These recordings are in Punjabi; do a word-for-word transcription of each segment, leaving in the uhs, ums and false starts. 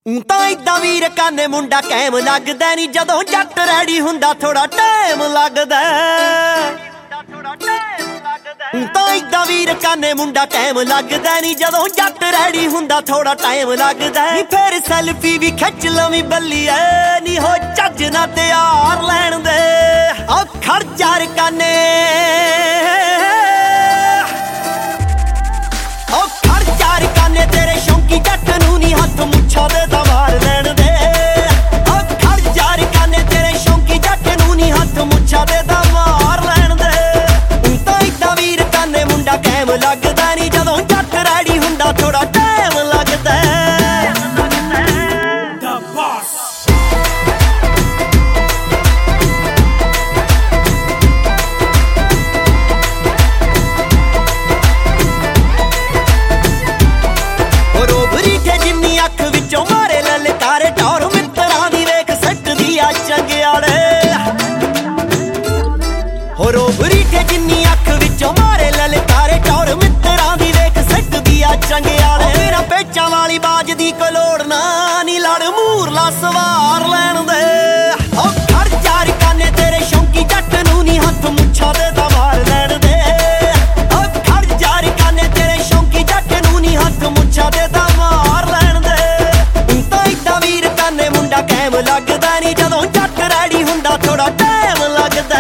ਤਾਂ ਇਦਾਂ ਵੀਰ ਕਾਨੇ ਮੁੰਡਾ ਕੈਮ ਲੱਗਦਾ ਨੀ ਜਦੋਂ ਜੱਟ ਰੈਡੀ ਹੁੰਦਾ ਥੋੜਾ ਟਾਈਮ ਲੱਗਦਾ ਤਾਂ ਇਦਾਂ ਵੀਰ ਕਾਨੇ ਮੁੰਡਾ ਟਾਈਮ ਲੱਗਦਾ ਨੀ ਜਦੋਂ ਜੱਟ ਰੈਡੀ ਹੁੰਦਾ ਥੋੜਾ ਟਾਈਮ ਲੱਗਦਾ ਨੀ ਫੇਰ ਸੈਲਫੀ ਵੀ ਖਿੱਚ ਲਵੀਂ ਬੱਲੀਏ ਨੀ ਹੋ ਚੱਜ ਨਾ ਤਿਆਰ ਲੈਣ ਦੇ ਆ ਖੜ ਚਾਰ ਕਾਨੇ ਆ ਖੜ ਚਾਰ ਕਾਨੇ ਤੇਰੇ ਸ਼ੌਂਕੀ ਜੱਟ ਨੂੰ ਨੀ ਹੱਥ ਮੁੱਛਾਂ ਦੇ ਦਵਾਰ ਲੈਣ ਦੇ ਆ ਖੜ ਚਾਰ ਕਾਨੇ ਤੇਰੇ ਸ਼ੌਂਕੀ ਜੱਟ ਨੂੰ ਨੀ ਹੱਥ ਮੁੱਛਾਂ ਦੇ ਦਵਾਰ ਲੈਣ ਦੇ ਤਾਂ ਇਦਾਂ ਵੀਰ ਕਾਨੇ ਮੁੰਡਾ ਕੈਮ ਲੱਗਦਾ ਨੀ ਜਦੋਂ ਜੱਟ ਰੈਡੀ ਹੁੰਦਾ ਥੋੜਾ ਟਾਈਮ ਲੱਗਦਾ ਰੋਬਰੀ ਤੇ ਜਿੰਨੀ ਅੱਖ ਵਿੱਚੋਂ ਮਾਰੇ ਲਲਕਾਰੇ ਟੌਰ ਮਿੱਤਰਾਂ ਦੀ ਵੇਖ ਸਿੱਟਦੀ ਆ ਚੰਗਿਆਲੇ ਮੇਰਾ ਪੇਚਾਂ ਵਾਲੀ ਬਾਜ ਦੀ ਕਲੋੜ ਨਾ ਨੀ ਲੜ ਮੂਰਲਾ ਸਵਾਰ ਲੈਣ ਦੇ ਓ ਖੜ ਚਾਰ ਕਾਨੇ ਤੇਰੇ ਸ਼ੌਂਕੀ ਜੱਟ ਨੂੰ ਨੀ ਹੱਥ ਮੁੱਛਾਂ ਦੇ ਦਵਾਰ ਲੈਣ ਦੇ ਓ ਖੜ ਚਾਰ ਕਾਨੇ ਤੇਰੇ ਸ਼ੌਂਕੀ ਜੱਟ ਨੂੰ ਨੀ ਹੱਥ ਮੁੱਛਾਂ ਦੇ ਦਵਾਰ ਲੈਣ ਦੇ ਤਾਂ ਇਦਾਂ ਵੀਰ ਕਾਨੇ ਮੁੰਡਾ ਕੈਮ ਲੱਗਦਾ ਨੀ ਜਦੋਂ ਜੱਟ ਰੈਡੀ ਹੁੰਦਾ ਥੋੜਾ ਟਾਈਮ ਲੱਗਦਾ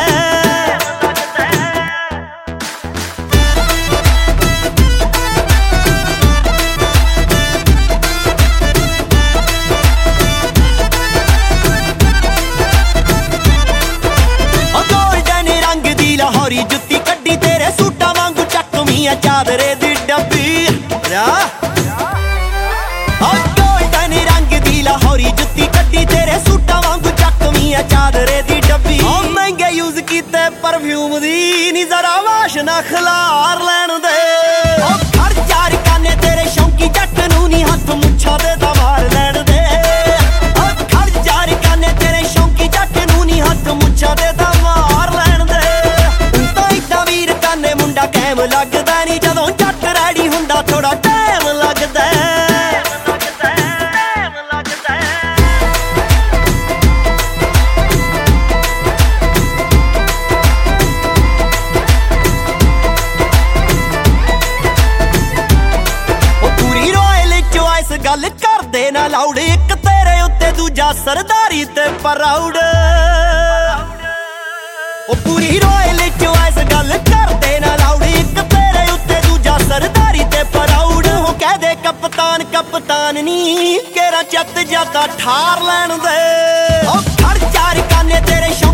ਹੋਰੀ ਜੁੱਤੀ ਕੱਢੀ ਤੇਰੇ ਸੂਟਾਂ ਵਾਂਗੂ ਚੱਕਵੀਂ ਚਾਦਰੇ ਦੀ ਡੱਬੀ ਆ ਗੋਲਡਨ ਰੰਗ ਦੀ ਲਾਹੌਰੀ ਜੁੱਤੀ ਕੱਢੀ ਤੇਰੇ ਸੂਟਾਂ ਵਾਂਗੂ ਚੱਕਵੀਂ ਚਾਦਰੇ ਦੀ ਡੱਬੀ ਓ ਮਹਿੰਗੇ ਯੂਜ਼ ਕੀਤੇ ਪਰਫਿਊਮ ਦੀ ਨੀ ਜ਼ਰਾ ਵਾਸ਼ਨਾ ਖਲਾਰ ਲੈਣ ਦੇ ਓ ਖੜ ਚਾਰ ਕਾਨੇ ਤੇਰੇ ਸ਼ੌਂਕੀ ਜੱਟ ਨੂੰ ਨੀ ਹੱਥ ਮੁੱਛਾਂ ਦੇ ਦਵਾਰ ਲੈਣ ਦੇ ਓ ਖੜ ਚਾਰ ਕਾਨੇ ਤੇਰੇ ਸ਼ੌਂਕੀ ਜੱਟ ਨੂੰ ਨੀ ਹੱਥ ਮੁੱਛਾਂ ਦੇ ਦਵਾਰ ਲੈਣ ਦੇ ਮੁੰਡਾ ਕੈਮ ਲੱਗਦਾ ਨੀ ਜਦੋਂ ਜੱਟ ਰੈਡੀ ਹੁੰਦਾ ਥੋੜਾ ਟਾਈਮ ਲੱਗਦਾ ਉਹ ਪੂਰੀ ਰੋਇਲ ਚੁਆਇਸ ਗੱਲ ਕਰਦੇ ਨਾ ਲਾਉਡ ਇੱਕ ਤੇਰੇ ਉੱਤੇ ਦੂਜਾ ਸਰਦਾਰੀ ਤੇ ਪ੍ਰਾਊਡ ਉਹ ਪੂਰੀ ਰੋਇਲ ਚੁਆਇਸ ਗੱਲ ਕਰਦੇ ਨਾ ਲਾਉਡ ਇੱਕ ਤੇਰੇ ਉੱਤੇ ਦੂਜਾ ਸਰਦਾਰੀ ਤੇ ਪ੍ਰਾਊਡ ਉਹ ਕਹਦੇ ਕਪਤਾਨ ਕਪਤਾਨ ਨੀ ਕੇਰਾ ਚੱਤ ਜਾਂਦਾ ਠਾਰ ਲੈਣ ਦੇ ਉਹ ਖੜ ਚਾਰ ਕਾਨੇ ਤੇਰੇ